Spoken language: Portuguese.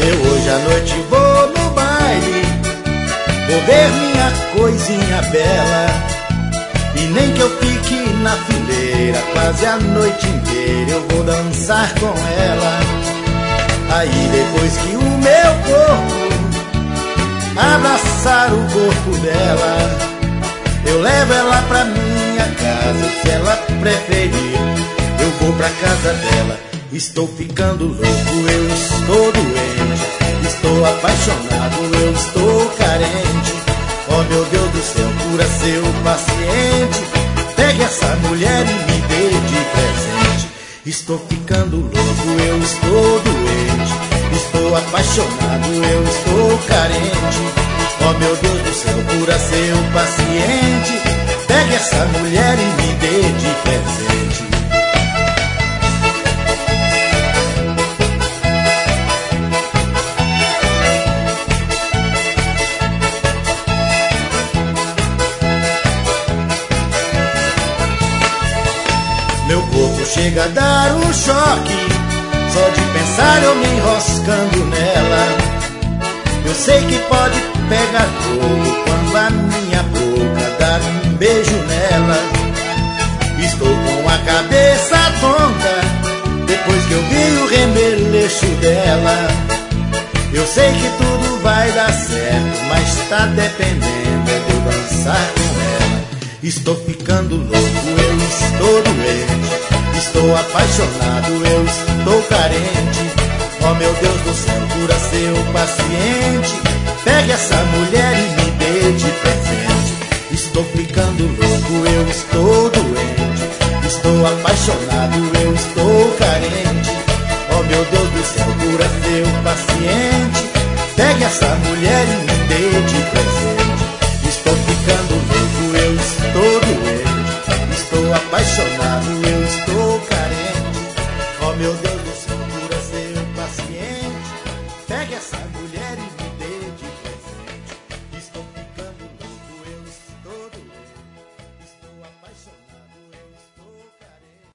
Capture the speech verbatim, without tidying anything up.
Eu hoje à noite vou no baile, vou ver minha coisinha bela. E nem que eu fique na fileira quase a noite inteira, eu vou dançar com ela. Aí depois que o meu corpo abraçar o corpo dela, eu levo ela pra minha casa. Se ela preferir, eu vou pra casa dela. Estou ficando louco, eu estou doente, estou apaixonado, eu estou carente. Oh meu Deus do céu, cura seu paciente, pegue essa mulher e me dê de presente. Estou ficando louco, eu estou doente, estou apaixonado, eu estou carente. Oh meu Deus do céu, cura seu paciente, pegue essa mulher e me dê de presente. Meu corpo chega a dar um choque, só de pensar eu me enroscando nela. Eu sei que pode pegar fogo quando a minha boca dar um beijo nela. Estou com a cabeça tonta, depois que eu vi o remeleixo dela. Eu sei que tudo vai dar certo, mas tá dependendo é de eu dançar com ela. Estou ficando louco, eu estou doente, estou apaixonado, eu estou carente. Oh meu Deus do céu, cura seu paciente, pegue essa mulher e me dê de presente. Estou ficando louco, eu estou doente, estou apaixonado, eu estou carente. Oh meu Deus do céu, cura seu paciente, pegue essa mulher e me dê de presente. Estou ficando louco, eu estou doente, estou apaixonado, eu estou carente. Oh meu Deus do céu, cura seu paciente, pegue essa